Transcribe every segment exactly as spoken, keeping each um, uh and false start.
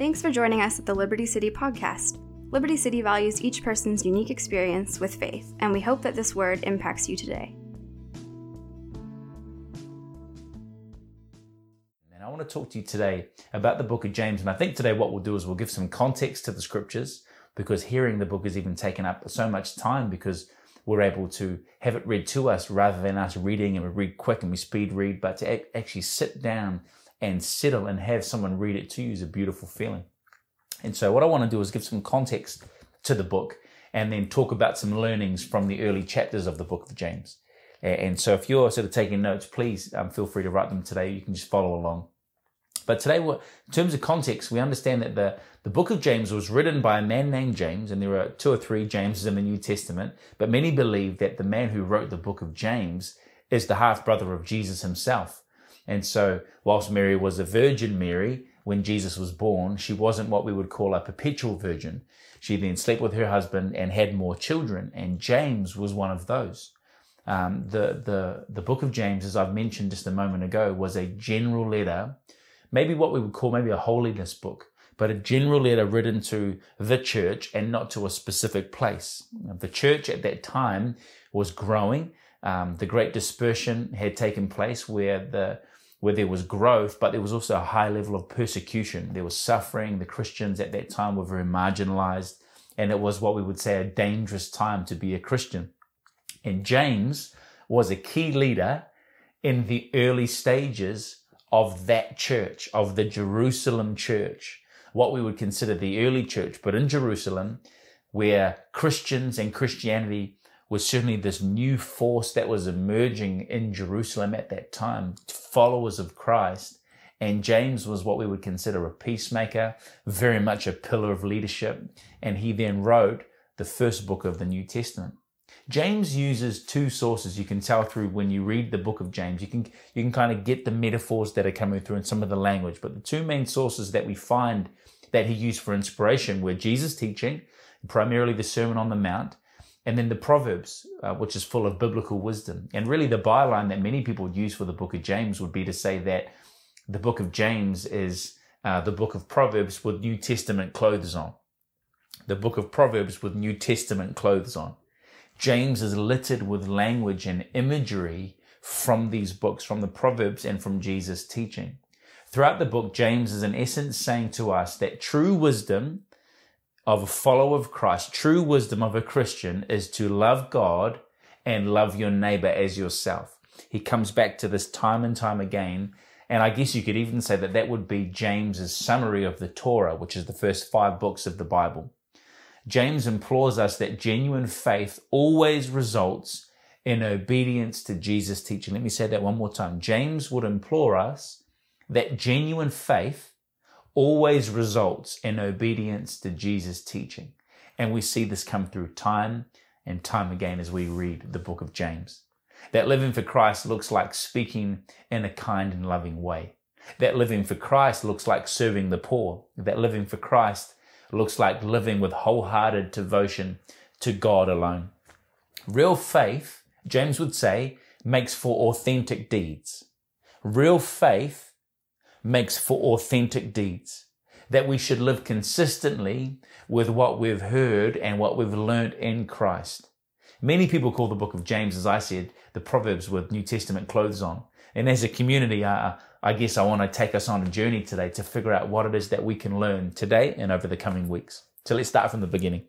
Thanks for joining us at the Liberty City podcast. Liberty City values each person's unique experience with faith, and we hope that this word impacts you today. And I want to talk to you today about the book of James. And I think today what we'll do is we'll give some context to the scriptures, because hearing the book has even taken up so much time because we're able to have it read to us rather than us reading, and we read quick and we speed read, but to actually sit down and settle and have someone read it to you is a beautiful feeling. And so what I want to do is give some context to the book and then talk about some learnings from the early chapters of the book of James. And so if you're sort of taking notes, please um, feel free to write them today. You can just follow along. But today, in terms of context, we understand that the, the book of James was written by a man named James, and there are two or three Jameses in the New Testament, but many believe that the man who wrote the book of James is the half-brother of Jesus himself. And so whilst Mary was a Virgin Mary, when Jesus was born, she wasn't what we would call a perpetual virgin. She then slept with her husband and had more children, and James was one of those. Um, the, the, the book of James, as I've mentioned just a moment ago, was a general letter, maybe what we would call maybe a holiness book, but a general letter written to the church and not to a specific place. The church at that time was growing. Um, the Great Dispersion had taken place where the where there was growth, but there was also a high level of persecution. There was suffering. The Christians at that time were very marginalized, and it was what we would say a dangerous time to be a Christian. And James was a key leader in the early stages of that church, of the Jerusalem church, what we would consider the early church, but in Jerusalem, where Christians and Christianity was certainly this new force that was emerging in Jerusalem at that time, followers of Christ. And James was what we would consider a peacemaker, very much a pillar of leadership. And he then wrote the first book of the New Testament. James uses two sources. You can tell through when you read the book of James, you can you can kind of get the metaphors that are coming through in some of the language. But the two main sources that we find that he used for inspiration were Jesus' teaching, primarily the Sermon on the Mount, and then the Proverbs, uh, which is full of biblical wisdom. And really the byline that many people use for the book of James would be to say that the book of James is uh, the book of Proverbs with New Testament clothes on. The book of Proverbs with New Testament clothes on. James is littered with language and imagery from these books, from the Proverbs and from Jesus' teaching. Throughout the book, James is in essence saying to us that true wisdom of a follower of Christ, true wisdom of a Christian, is to love God and love your neighbor as yourself. He comes back to this time and time again. And I guess you could even say that that would be James's summary of the Torah, which is the first five books of the Bible. James implores us that genuine faith always results in obedience to Jesus' teaching. Let me say that one more time. James would implore us that genuine faith always results in obedience to Jesus' teaching. And we see this come through time and time again as we read the book of James. That living for Christ looks like speaking in a kind and loving way. That living for Christ looks like serving the poor. That living for Christ looks like living with wholehearted devotion to God alone. Real faith, James would say, makes for authentic deeds. Real faith makes for authentic deeds. That we should live consistently with what we've heard and what we've learned in Christ. Many people call the book of James, as I said, the Proverbs with New Testament clothes on. And as a community, I, I guess I want to take us on a journey today to figure out what it is that we can learn today and over the coming weeks. So let's start from the beginning.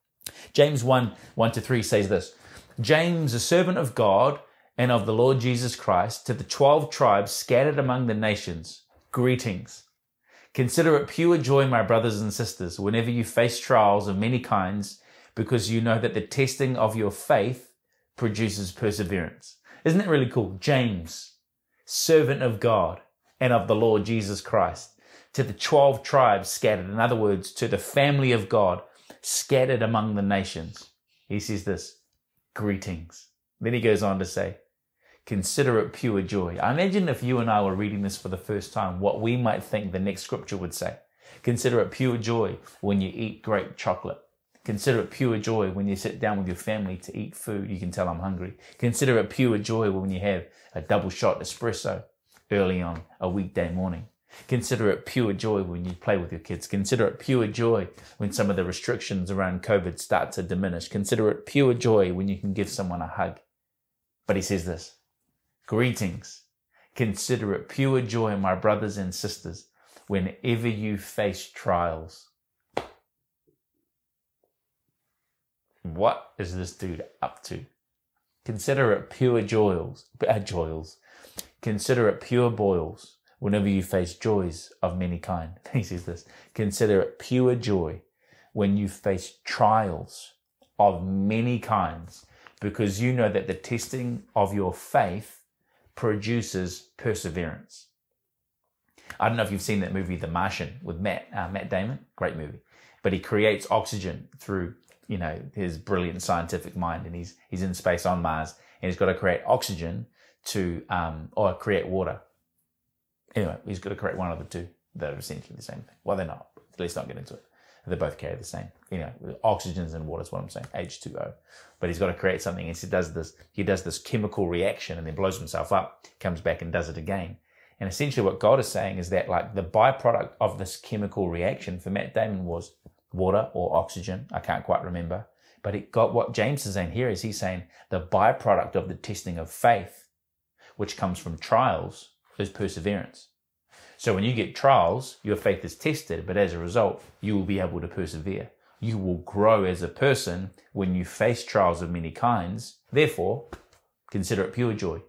James one, one to three says this: James, a servant of God and of the Lord Jesus Christ, to the twelve tribes scattered among the nations, greetings. Consider it pure joy, my brothers and sisters, whenever you face trials of many kinds, because you know that the testing of your faith produces perseverance. Isn't it really cool? James, servant of God and of the Lord Jesus Christ, to the twelve tribes scattered, in other words, to the family of God scattered among the nations. He says this: greetings. Then he goes on to say, consider it pure joy. I imagine if you and I were reading this for the first time, what we might think the next scripture would say. Consider it pure joy when you eat great chocolate. Consider it pure joy when you sit down with your family to eat food. You can tell I'm hungry. Consider it pure joy when you have a double shot espresso early on a weekday morning. Consider it pure joy when you play with your kids. Consider it pure joy when some of the restrictions around COVID start to diminish. Consider it pure joy when you can give someone a hug. But he says this, greetings. Consider it pure joy, my brothers and sisters, whenever you face trials. What is this dude up to? Consider it pure joys, uh, joys. Consider it pure boils whenever you face joys of many kind. He says this, consider it pure joy when you face trials of many kinds, because you know that the testing of your faith produces perseverance. I don't know if you've seen that movie, The Martian, with Matt, uh, Matt Damon. Great movie. But he creates oxygen through, you know, his brilliant scientific mind, and he's he's in space on Mars, and he's got to create oxygen to, um, or create water. Anyway, he's got to create one of the two that are essentially the same thing. Well, they're not. Let's not get into it. They both carry the same, you know, oxygens and water is what I'm saying, H two O. But he's got to create something, and he does this, he does this chemical reaction and then blows himself up, comes back and does it again. And essentially what God is saying is that, like, the byproduct of this chemical reaction for Matt Damon was water or oxygen. I can't quite remember. But it got, what James is saying here is he's saying the byproduct of the testing of faith, which comes from trials, is perseverance. So when you get trials, your faith is tested, but as a result, you will be able to persevere. You will grow as a person when you face trials of many kinds. Therefore, consider it pure joy.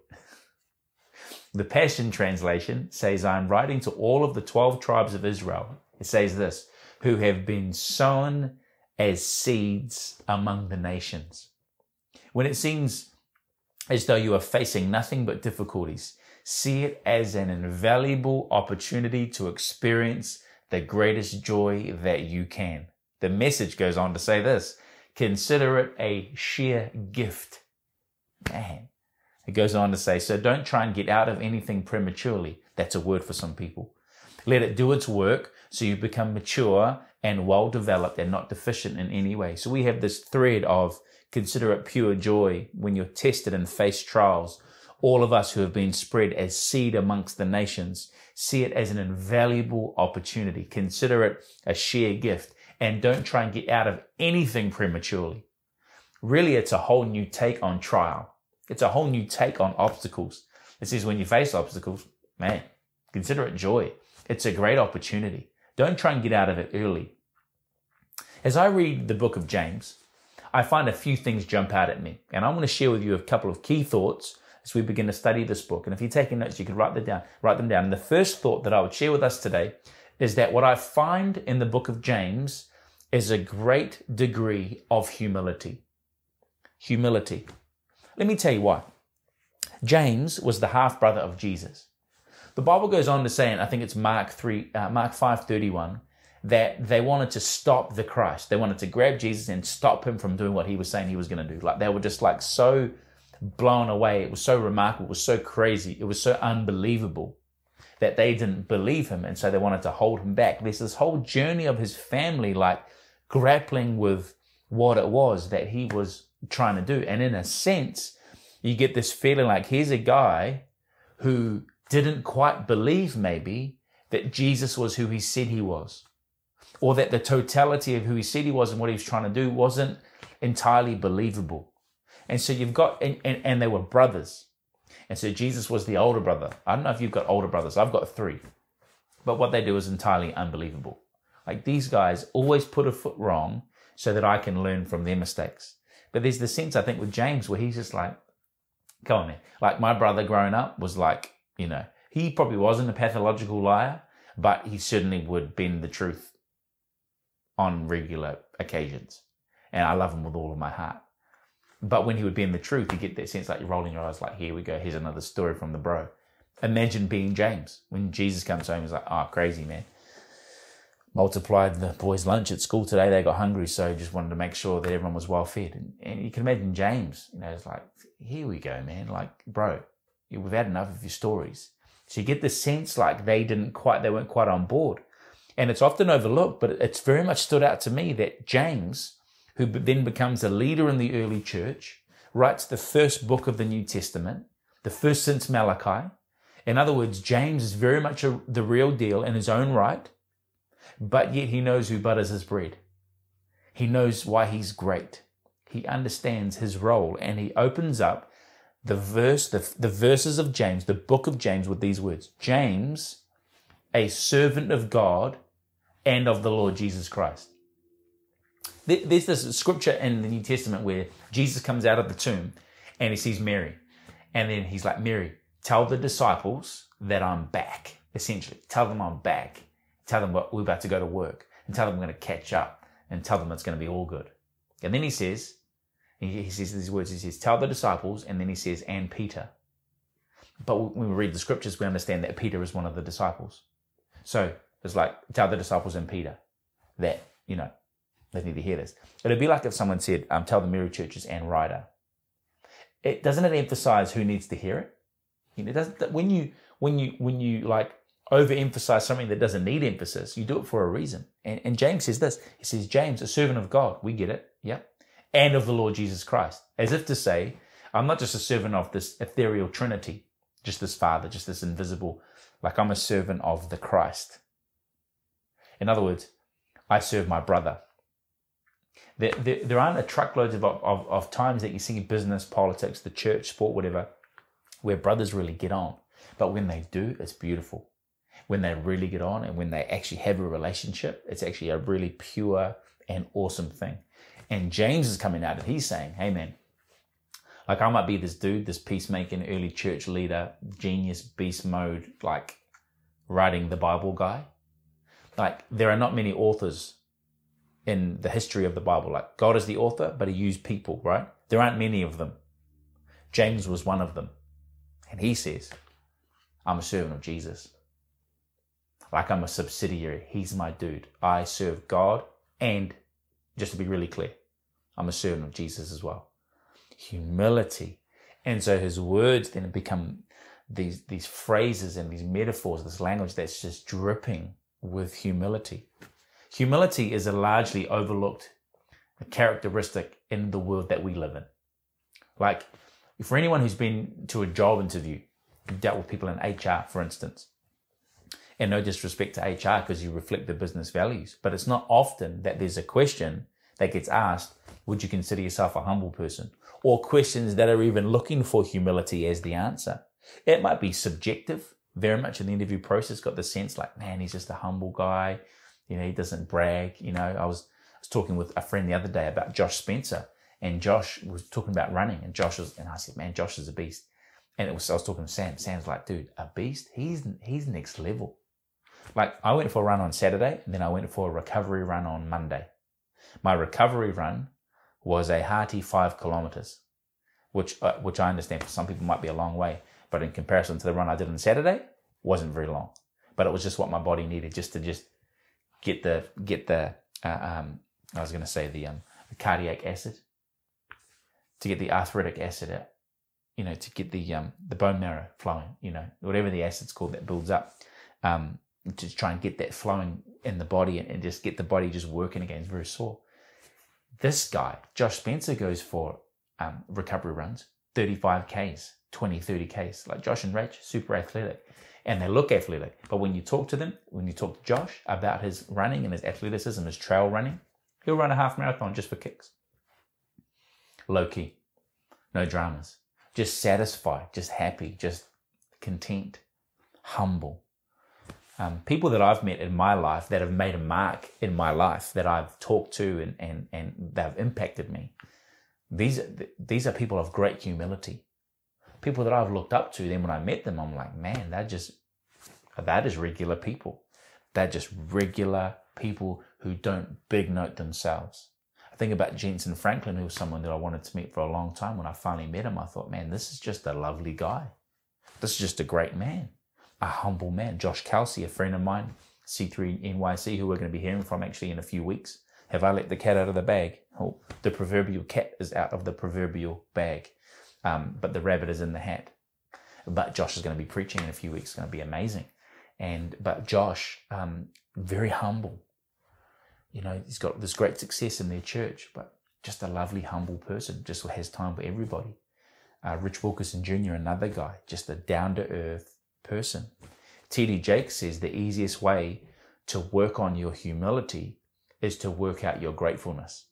The Passion Translation says, I am writing to all of the twelve tribes of Israel. It says this, who have been sown as seeds among the nations. When it seems as though you are facing nothing but difficulties, see it as an invaluable opportunity to experience the greatest joy that you can. The Message goes on to say this, consider it a sheer gift. Man, it goes on to say, so don't try and get out of anything prematurely. That's a word for some people. Let it do its work so you become mature and well-developed and not deficient in any way. So we have this thread of consider it pure joy when you're tested and face trials. All of us who have been spread as seed amongst the nations, see it as an invaluable opportunity. Consider it a sheer gift and don't try and get out of anything prematurely. Really, it's a whole new take on trial. It's a whole new take on obstacles. It says when you face obstacles, man, consider it joy. It's a great opportunity. Don't try and get out of it early. As I read the book of James, I find a few things jump out at me, and I want to share with you a couple of key thoughts as we begin to study this book. And if you're taking notes, you can write them down. Write them down. And the first thought that I would share with us today is that what I find in the book of James is a great degree of humility. Humility. Let me tell you why. James was the half-brother of Jesus. The Bible goes on to say, and I think it's Mark three, uh, Mark five thirty-one, that they wanted to stop the Christ. They wanted to grab Jesus and stop him from doing what he was saying he was going to do. Like, they were just like so blown away. It was so remarkable. It was so crazy. It was so unbelievable that they didn't believe him. And so they wanted to hold him back. There's this whole journey of his family, like grappling with what it was that he was trying to do. And in a sense, you get this feeling like here's a guy who didn't quite believe maybe that Jesus was who he said he was, or that the totality of who he said he was and what he was trying to do wasn't entirely believable. And so you've got, and, and, and they were brothers. And so Jesus was the older brother. I don't know if you've got older brothers. I've got three. But what they do is entirely unbelievable. Like, these guys always put a foot wrong so that I can learn from their mistakes. But there's the sense, I think, with James where he's just like, come on, man. Like, my brother growing up was like, you know, he probably wasn't a pathological liar, but he certainly would bend the truth on regular occasions. And I love him with all of my heart. But when he would bend the truth, you get that sense like you're rolling your eyes like, here we go, here's another story from the bro. Imagine being James. When Jesus comes home, he's like, oh, crazy, man. Multiplied the boys' lunch at school today. They got hungry, so just wanted to make sure that everyone was well fed. And, and you can imagine James, you know, it's like, here we go, man. Like, bro, we've had enough of your stories. So you get the sense like they didn't quite, they weren't quite on board. And it's often overlooked, but it's very much stood out to me that James, who then becomes a leader in the early church, writes the first book of the New Testament, the first since Malachi, In other words, James is very much a, the real deal in his own right, but yet he knows who butters his bread. He knows why he's great. He understands his role, and he opens up the verse, the, the verses of James, the book of James, with these words: James, a servant of God and of the Lord Jesus Christ. There's this scripture in the New Testament where Jesus comes out of the tomb and he sees Mary. And then he's like, Mary, tell the disciples that I'm back, essentially. Tell them I'm back. Tell them we're about to go to work. And tell them we're going to catch up. And tell them it's going to be all good. And then he says, he says these words, he says, tell the disciples, and then he says, and Peter. But when we read the scriptures, we understand that Peter is one of the disciples. So it's like, tell the disciples and Peter that, you know, they need to hear this. It'd be like if someone said, um, tell the Mary churches and Ryder. It doesn't it emphasize who needs to hear it? You know, it doesn't, when you when you when you like overemphasize something that doesn't need emphasis, you do it for a reason. And, and James says this. He says, James, a servant of God, we get it, yeah, and of the Lord Jesus Christ, as if to say, I'm not just a servant of this ethereal Trinity, just this Father, just this invisible. Like, I'm a servant of the Christ. In other words, I serve my brother. There, there, there aren't a truckload of, of, of times that you see business, politics, the church, sport, whatever, where brothers really get on. But when they do, it's beautiful. When they really get on and when they actually have a relationship, it's actually a really pure and awesome thing. And James is coming out and he's saying, hey man, like I might be this dude, this peacemaking, early church leader, genius, beast mode, like writing the Bible guy. Like there are not many authors in the history of the Bible. Like God is the author, but he used people, right? There aren't many of them. James was one of them. And he says, I'm a servant of Jesus. Like I'm a subsidiary. He's my dude. I serve God. And just to be really clear, I'm a servant of Jesus as well. Humility. And so his words then become these, these phrases and these metaphors, this language that's just dripping with humility. Humility is a largely overlooked characteristic in the world that we live in. Like, for anyone who's been to a job interview, dealt with people in H R, for instance, and no disrespect to H R because you reflect the business values, but it's not often that there's a question that gets asked, would you consider yourself a humble person? Or questions that are even looking for humility as the answer. It might be subjective, very much in the interview process, got the sense like, man, he's just a humble guy. You know, he doesn't brag. You know, I was, I was talking with a friend the other day about Josh Spencer, and Josh was talking about running, and Josh was, and I said, man, Josh is a beast. And it was, I was talking to Sam. Sam's like, dude, a beast? He's, he's next level. Like I went for a run on Saturday, and then I went for a recovery run on Monday. My recovery run was a hearty five kilometers, which, uh, which I understand for some people might be a long way, but in comparison to the run I did on Saturday, wasn't very long. But it was just what my body needed just to just get the, get the, uh, um, I was going to say the, um, the cardiac acid, to get the arthritic acid out, you know, to get the, um, the bone marrow flowing, you know, whatever the acid's called that builds up, um, to try and get that flowing in the body and, and just get the body just working again. It's very sore. This guy, Josh Spencer, goes for, um, recovery runs, thirty-five Ks, twenty, thirty Ks, like Josh and Rach, super athletic. And they look athletic. But when you talk to them, when you talk to Josh about his running and his athleticism, his trail running, he'll run a half marathon just for kicks. Low key. No dramas. Just satisfied, just happy, just content, humble. Um, people that I've met in my life that have made a mark in my life that I've talked to and, and, and they've impacted me. These, these are people of great humility. People that I've looked up to, then when I met them, I'm like, man, they're just, that is regular people. They're just regular people who don't big note themselves. I think about Jensen Franklin, who was someone that I wanted to meet for a long time. When I finally met him, I thought, man, this is just a lovely guy. This is just a great man, a humble man. Josh Kelsey, a friend of mine, C three N Y C, who we're going to be hearing from actually in a few weeks. Have I let the cat out of the bag? Oh, the proverbial cat is out of the proverbial bag. Um, but the rabbit is in the hat. But Josh is going to be preaching in a few weeks. It's going to be amazing. And but Josh, um, very humble. You know, he's got this great success in their church, but just a lovely, humble person. Just has time for everybody. Uh, Rich Wilkerson Junior, another guy, just a down-to-earth, person. T D Jakes says the easiest way to work on your humility is to work out your gratefulness.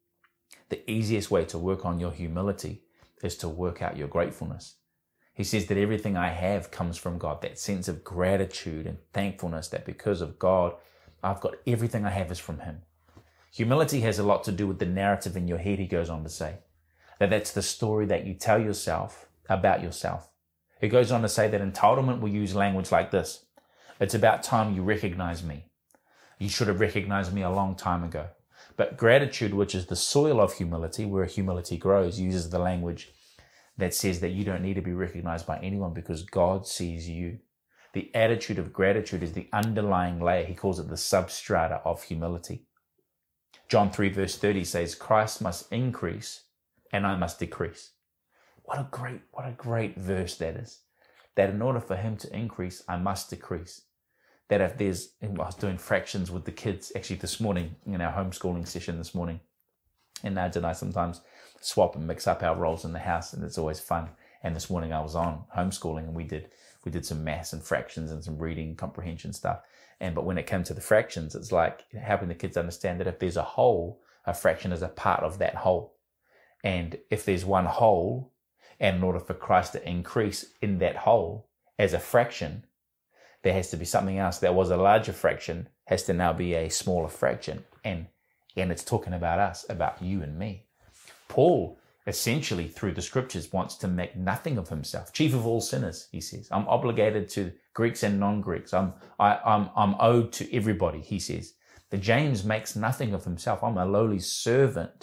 The easiest way to work on your humility is to work out your gratefulness. He says that everything I have comes from God, that sense of gratitude and thankfulness that because of God, I've got everything I have is from him. Humility has a lot to do with the narrative in your head, he goes on to say. That that's the story that you tell yourself about yourself. He goes on to say that entitlement will use language like this. It's about time you recognize me. You should have recognized me a long time ago. But gratitude, which is the soil of humility, where humility grows, uses the language that says that you don't need to be recognized by anyone because God sees you. The attitude of gratitude is the underlying layer. He calls it the substrata of humility. John three verse thirty says, Christ must increase and I must decrease. What a great, what a great verse that is. That in order for him to increase, I must decrease. That if there's, I was doing fractions with the kids actually this morning in our homeschooling session this morning. And Naj and I sometimes swap and mix up our roles in the house, and it's always fun. And this morning I was on homeschooling and we did we did some maths and fractions and some reading comprehension stuff. And but when it came to the fractions, it's like helping the kids understand that if there's a whole, a fraction is a part of that whole. And if there's one whole, and in order for Christ to increase in that whole as a fraction, there has to be something else that was a larger fraction has to now be a smaller fraction. And and it's talking about us, about you and me. Paul, essentially through the scriptures, wants to make nothing of himself. Chief of all sinners, he says. I'm obligated to Greeks and non-Greeks. I'm, I, I'm, I'm owed to everybody, he says. The James makes nothing of himself. I'm a lowly servant.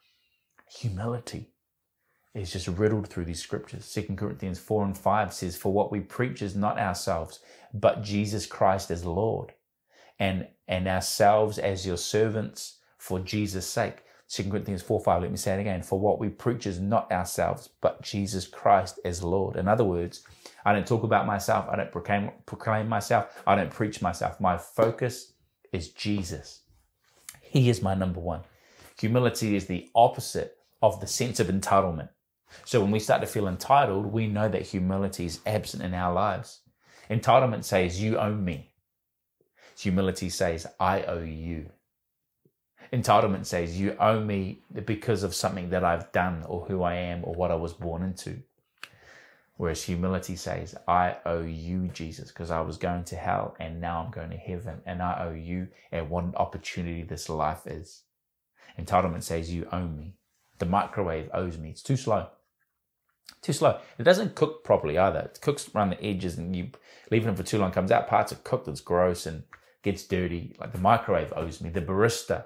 Humility is just riddled through these scriptures. Second Corinthians four and five says, for what we preach is not ourselves, but Jesus Christ as Lord, and, and ourselves as your servants for Jesus' sake. Second Corinthians four five, let me say it again. For what we preach is not ourselves, but Jesus Christ as Lord. In other words, I don't talk about myself. I don't proclaim, proclaim myself. I don't preach myself. My focus is Jesus. He is my number one. Humility is the opposite of the sense of entitlement. So when we start to feel entitled, we know that humility is absent in our lives. Entitlement says, you owe me. Humility says, I owe you. Entitlement says, you owe me because of something that I've done or who I am or what I was born into. Whereas humility says, I owe you, Jesus, because I was going to hell and now I'm going to heaven, and I owe you, and what an opportunity this life is. Entitlement says, you owe me. The microwave owes me. It's too slow. Too slow. It doesn't cook properly either. It cooks around the edges, and you leave it for too long, comes out parts are cooked, it's gross and gets dirty. Like the microwave owes me. The barista,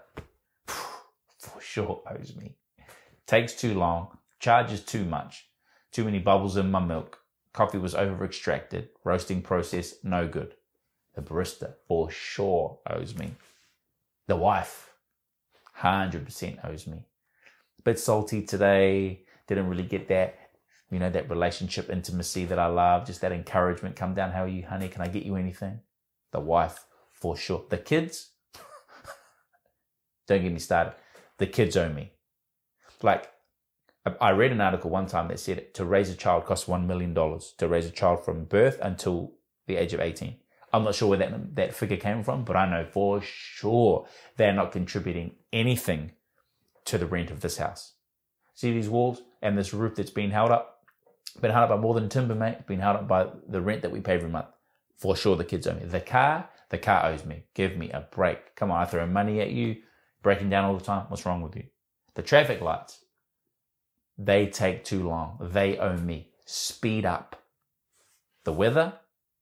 for sure, owes me. Takes too long, charges too much, too many bubbles in my milk, coffee was over extracted, roasting process, no good. The barista, for sure, owes me. The wife, one hundred percent owes me. Bit salty today, didn't really get that, you know, that relationship intimacy that I love, just that encouragement. Come down, how are you, honey? Can I get you anything? The wife, for sure. The kids, don't get me started. The kids owe me. Like, I read an article one time that said to raise a child costs one million dollars, to raise a child from birth until the age of eighteen. I'm not sure where that, that figure came from, but I know for sure they're not contributing anything to the rent of this house. See these walls and this roof that's been held up? Been held up by more than timber, mate. Been held up by the rent that we pay every month. For sure the kids owe me. The car, the car owes me. Give me a break. Come on, I throw money at you, breaking down all the time. What's wrong with you? The traffic lights, they take too long. They owe me. Speed up. The weather,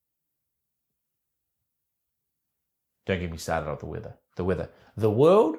don't get me started on the weather. The weather. The world,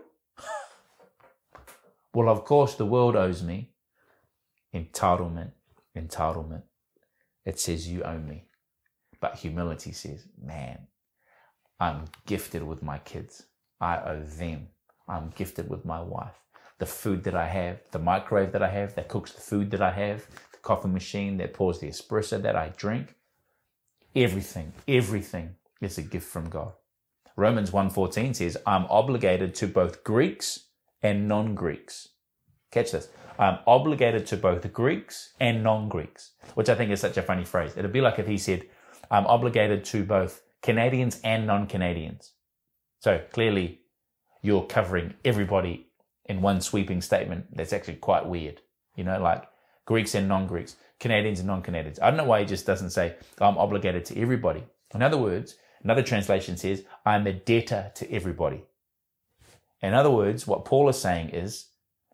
well, of course, the world owes me. Entitlement, entitlement. It says you owe me. But humility says, man, I'm gifted with my kids. I owe them. I'm gifted with my wife. The food that I have, the microwave that I have that cooks the food that I have, the coffee machine that pours the espresso that I drink, everything, everything is a gift from God. Romans one fourteen says, I'm obligated to both Greeks and non-Greeks. Catch this. I'm obligated to both Greeks and non-Greeks, which I think is such a funny phrase. It'd be like if he said, I'm obligated to both Canadians and non-Canadians. So clearly you're covering everybody in one sweeping statement. That's actually quite weird. You know, like Greeks and non-Greeks, Canadians and non-Canadians. I don't know why he just doesn't say, I'm obligated to everybody. In other words, another translation says, I'm a debtor to everybody. In other words, what Paul is saying is,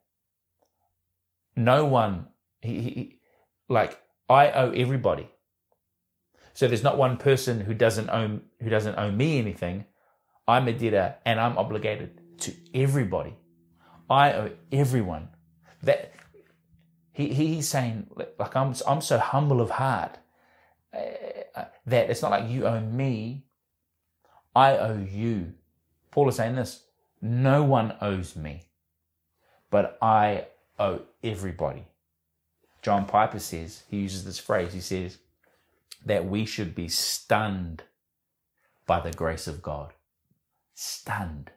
no one, he, he, like, I owe everybody. So there's not one person who doesn't owe, who doesn't owe me anything. I'm a debtor and I'm obligated to everybody. I owe everyone. That he he's saying, like, I'm I'm so humble of heart uh, that it's not like you owe me, I owe you. Paul is saying this: no one owes me, but I owe everybody. John Piper says, he uses this phrase, he says that we should be stunned by the grace of God. Stunned.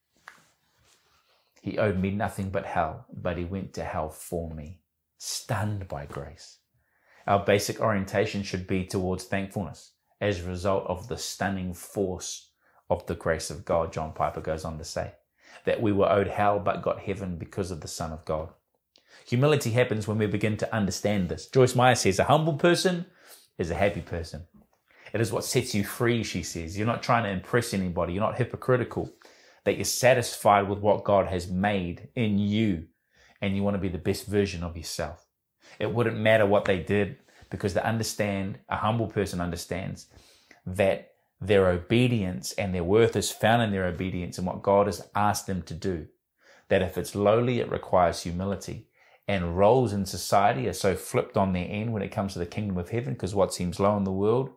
He owed me nothing but hell, but he went to hell for me. Stunned by grace. Our basic orientation should be towards thankfulness as a result of the stunning force of the grace of God. John Piper goes on to say that we were owed hell but got heaven because of the Son of God. Humility happens when we begin to understand this. Joyce Meyer says a humble person is a happy person. It is what sets you free, she says. You're not trying to impress anybody. You're not hypocritical. That you're satisfied with what God has made in you and you want to be the best version of yourself. It wouldn't matter what they did because they understand, a humble person understands that their obedience and their worth is found in their obedience and what God has asked them to do. That if it's lowly, it requires humility. And roles in society are so flipped on their end when it comes to the kingdom of heaven, because what seems low in the world,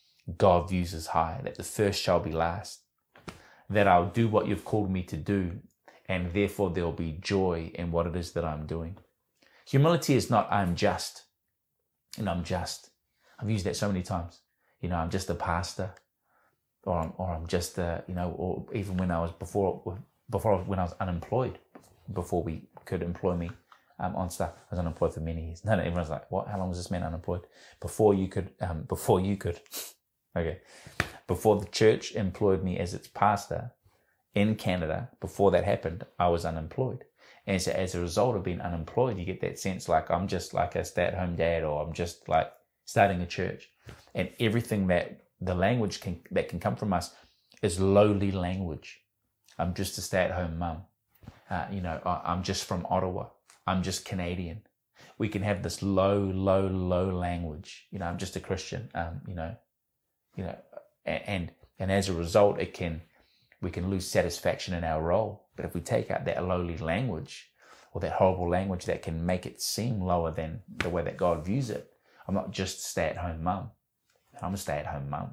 God views as high, that the first shall be last. That I'll do what you've called me to do, and therefore there'll be joy in what it is that I'm doing. Humility is not, I'm just, and I'm just. I've used that so many times. You know, I'm just a pastor, or I'm, or I'm just a, you know, or even when I was before, before when I was unemployed, before we could employ me um, on staff. I was unemployed for many years. No, no, everyone's like, what? How long was this man unemployed? Before you could, um, before you could, okay. Before the church employed me as its pastor in Canada, before that happened, I was unemployed. And so as a result of being unemployed, you get that sense like I'm just like a stay-at-home dad, or I'm just like starting a church. And everything that the language can, that can come from us is lowly language. I'm just a stay-at-home mum. Uh, you know, I, I'm just from Ottawa. I'm just Canadian. We can have this low, low, low language. You know, I'm just a Christian. Um, you know, you know, and and as a result, it can we can lose satisfaction in our role. But if we take out that lowly language, or that horrible language that can make it seem lower than the way that God views it, I'm not just a stay-at-home mum. I'm a stay-at-home mum.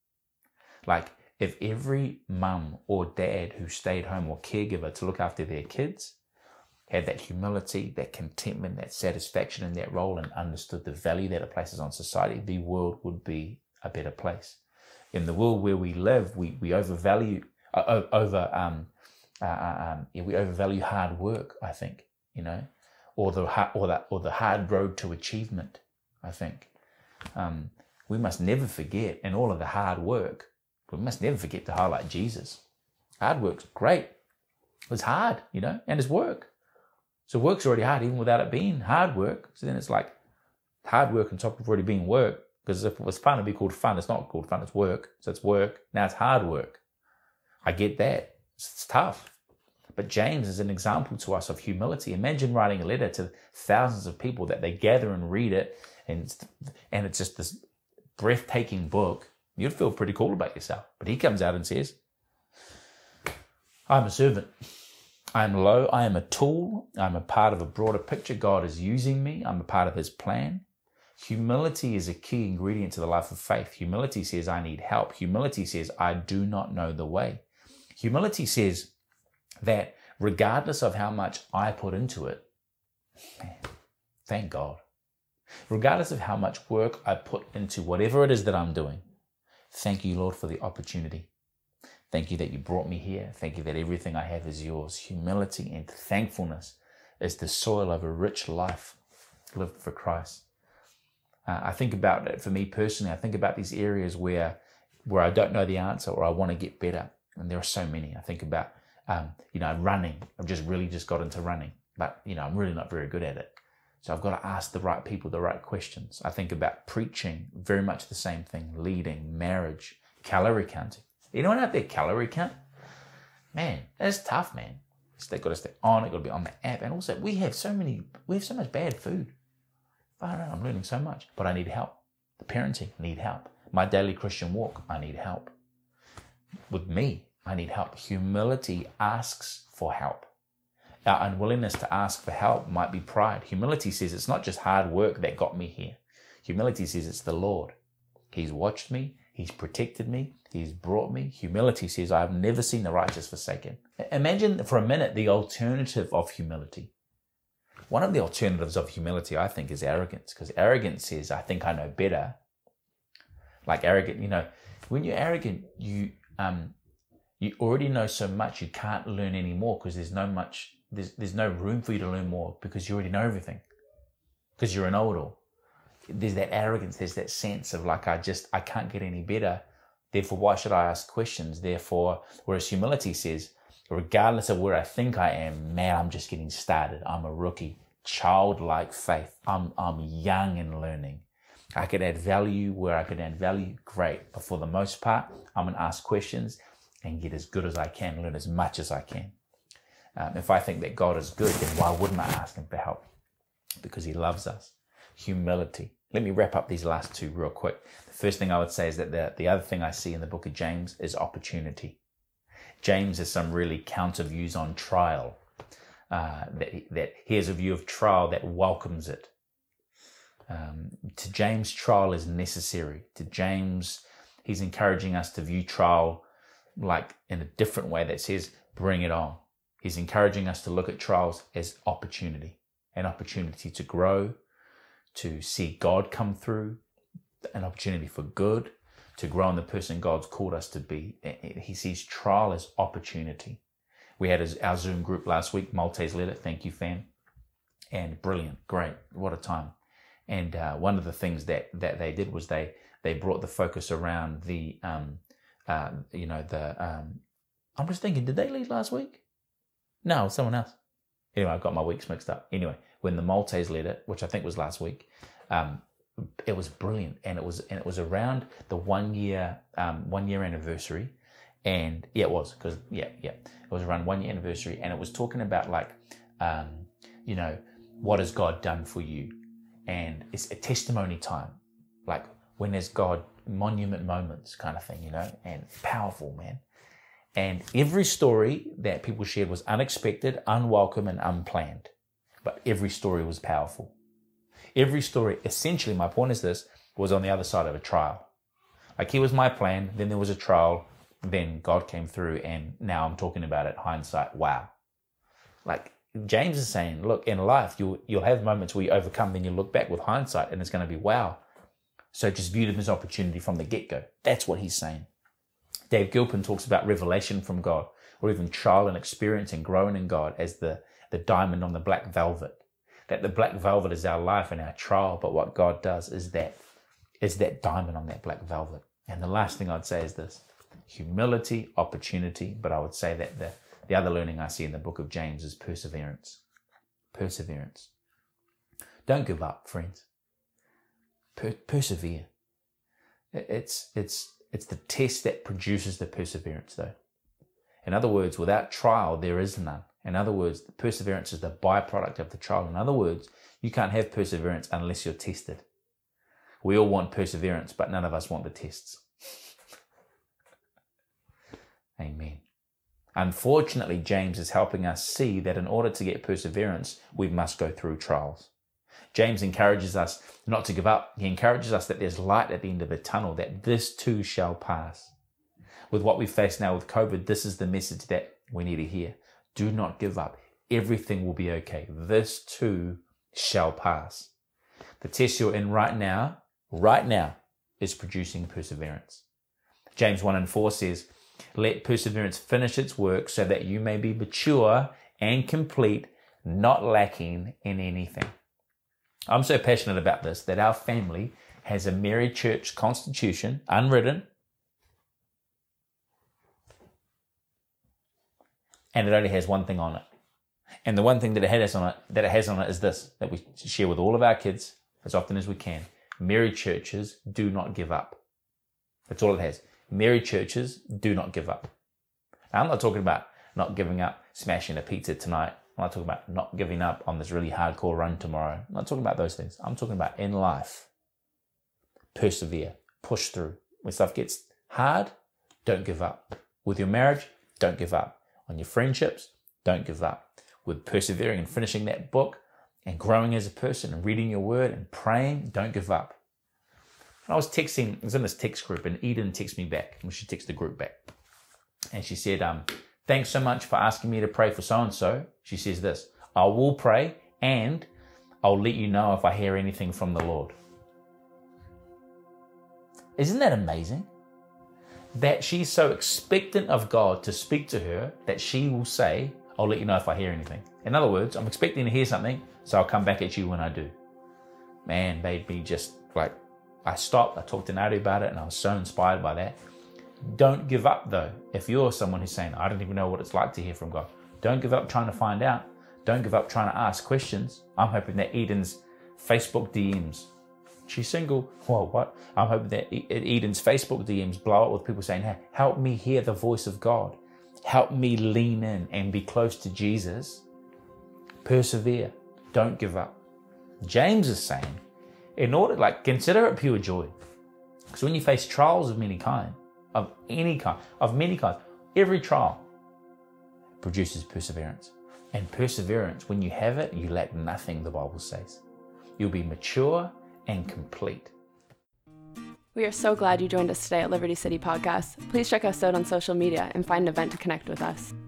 Like, if every mum or dad who stayed home or caregiver to look after their kids had that humility, that contentment, that satisfaction in that role, and understood the value that it places on society, the world would be a better place. In the world where we live, we we overvalue uh, over um, uh, um yeah, we overvalue hard work. I think, you know, or the or that or the hard road to achievement. I think um, we must never forget in all of the hard work. We must never forget to highlight Jesus. Hard work's great. It's hard, you know, and it's work. So work's already hard even without it being hard work. So then it's like hard work on top of already being work. Because if it was fun, it'd be called fun. It's not called fun, it's work. So it's work. Now it's hard work. I get that. It's tough. But James is an example to us of humility. Imagine writing a letter to thousands of people that they gather and read it, and, and it's just this breathtaking book. You'd feel pretty cool about yourself. But he comes out and says, I'm a servant. I am low. I am a tool. I'm a part of a broader picture. God is using me. I'm a part of his plan. Humility is a key ingredient to the life of faith. Humility says, I need help. Humility says, I do not know the way. Humility says that regardless of how much I put into it, man, thank God. Regardless of how much work I put into whatever it is that I'm doing, thank you, Lord, for the opportunity. Thank you that you brought me here. Thank you that everything I have is yours. Humility and thankfulness is the soil of a rich life lived for Christ. Uh, I think about it for me personally. I think about these areas where where I don't know the answer or I want to get better. And there are so many. I think about, um, you know, running. I've just really just got into running, but, you know, I'm really not very good at it. So I've got to ask the right people the right questions. I think about preaching, very much the same thing, leading, marriage, calorie counting. Anyone out there calorie count? Man, that's tough, man. They've got to stay on it, got to be on the app. And also, we have so many, we have so much bad food. I don't know, I'm learning so much, but I need help. The parenting, I need help. My daily Christian walk, I need help. With me, I need help. Humility asks for help. Our unwillingness to ask for help might be pride. Humility says it's not just hard work that got me here. Humility says it's the Lord. He's watched me. He's protected me. He's brought me. Humility says I have never seen the righteous forsaken. Imagine for a minute the alternative of humility. One of the alternatives of humility, I think, is arrogance, because arrogance says, I think I know better. Like arrogant, you know, when you're arrogant, you um, you already know so much, you can't learn any more because there's no much, there's, there's no room for you to learn more because you already know everything, because you're an know-it-all. There's that arrogance, there's that sense of like, I just, I can't get any better. Therefore, why should I ask questions? Therefore, whereas humility says, regardless of where I think I am, man, I'm just getting started. I'm a rookie. Childlike faith. I'm I'm young in learning. I could add value where I could add value. Great. But for the most part, I'm going to ask questions and get as good as I can, learn as much as I can. Um, if I think that God is good, then why wouldn't I ask him for help? Because he loves us. Humility. Let me wrap up these last two real quick. The first thing I would say is that the, the other thing I see in the book of James is opportunity. James has some really counter views on trial. Uh, that, that he has a view of trial that welcomes it. Um, to James, trial is necessary. To James, he's encouraging us to view trial like in a different way that says, bring it on. He's encouraging us to look at trials as opportunity, an opportunity to grow, to see God come through, an opportunity for good, to grow in the person God's called us to be. He sees trial as opportunity. We had our Zoom group last week, Maltese Leader. Thank you, fam. And brilliant, great, what a time. And uh, one of the things that, that they did was they they brought the focus around the, um, uh, you know, the, um, I'm just thinking, did they lead last week? No, someone else. Anyway, I've got my weeks mixed up. Anyway, when the Maltese Leader, which I think was last week, um, it was brilliant. And it was and it was around the one year, um, one year anniversary. And yeah, it was, because yeah, yeah, it was around one year anniversary, and it was talking about like, um, you know, what has God done for you? And it's a testimony time, like when there's God monument moments kind of thing, you know, and powerful, man. And every story that people shared was unexpected, unwelcome, and unplanned, but every story was powerful. Every story, essentially, my point is this, was on the other side of a trial. Like here was my plan, then there was a trial. Then God came through, and now I'm talking about it, hindsight, wow. Like James is saying, look, in life, you'll, you'll have moments where you overcome, then you look back with hindsight, and it's going to be wow. So just view them as opportunity from the get-go. That's what he's saying. Dave Gilpin talks about revelation from God, or even trial and experience and growing in God as the, the diamond on the black velvet. That the black velvet is our life and our trial, but what God does is that, is that diamond on that black velvet. And the last thing I'd say is this. Humility, opportunity, but I would say that the, the other learning I see in the book of James is perseverance. Perseverance. Don't give up, friends. Per- persevere. It's, it's, it's the test that produces the perseverance, though. In other words, without trial, there is none. In other words, perseverance is the byproduct of the trial. In other words, you can't have perseverance unless you're tested. We all want perseverance, but none of us want the tests. Amen. Unfortunately, James is helping us see that in order to get perseverance, we must go through trials. James encourages us not to give up. He encourages us that there's light at the end of the tunnel, that this too shall pass. With what we face now with COVID, this is the message that we need to hear. Do not give up. Everything will be okay. This too shall pass. The test you're in right now, right now, is producing perseverance. James one and four says, let perseverance finish its work so that you may be mature and complete, not lacking in anything. I'm so passionate about this that our family has a Mary Church constitution, unwritten, and it only has one thing on it. And the one thing that it has on it, that it has on it is this, that we share with all of our kids as often as we can. Mary churches do not give up. That's all it has. Mary churches do not give up. Now, I'm not talking about not giving up, smashing a pizza tonight. I'm not talking about not giving up on this really hardcore run tomorrow. I'm not talking about those things. I'm talking about in life. Persevere, push through. When stuff gets hard, don't give up. With your marriage, don't give up. On your friendships, don't give up. With persevering and finishing that book and growing as a person and reading your word and praying, don't give up. And I was texting, I was in this text group, and Eden texted me back. Well, she texted the group back. And she said, um, thanks so much for asking me to pray for so-and-so. She says this, I will pray and I'll let you know if I hear anything from the Lord. Isn't that amazing? That she's so expectant of God to speak to her that she will say, I'll let you know if I hear anything. In other words, I'm expecting to hear something, so I'll come back at you when I do. Man, made me just like, I stopped, I talked to Nadi about it, and I was so inspired by that. Don't give up though. If you're someone who's saying, I don't even know what it's like to hear from God, don't give up trying to find out. Don't give up trying to ask questions. I'm hoping that Eden's Facebook D Ms, she's single, whoa, what? I'm hoping that Eden's Facebook D Ms blow up with people saying, hey, help me hear the voice of God. Help me lean in and be close to Jesus. Persevere. Don't give up. James is saying, in order, like, consider it pure joy. Because when you face trials of many kind, of any kind, of many kinds, every trial produces perseverance. And perseverance, when you have it, you lack nothing, the Bible says. You'll be mature and complete. We are so glad you joined us today at Liberty City Podcast. Please check us out on social media and find an event to connect with us.